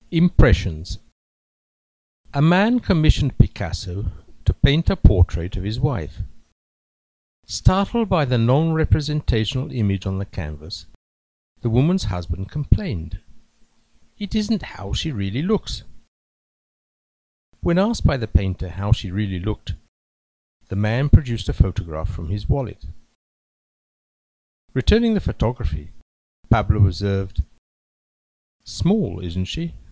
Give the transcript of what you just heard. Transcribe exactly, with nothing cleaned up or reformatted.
Impressions. A man commissioned Picasso to paint a portrait of his wife. Startled by the non-representational image on the canvas, the woman's husband complained, "It isn't how she really looks." When asked by the painter how she really looked, the man produced a photograph from his wallet. Returning the photography, Pablo observed, "Small, isn't she?"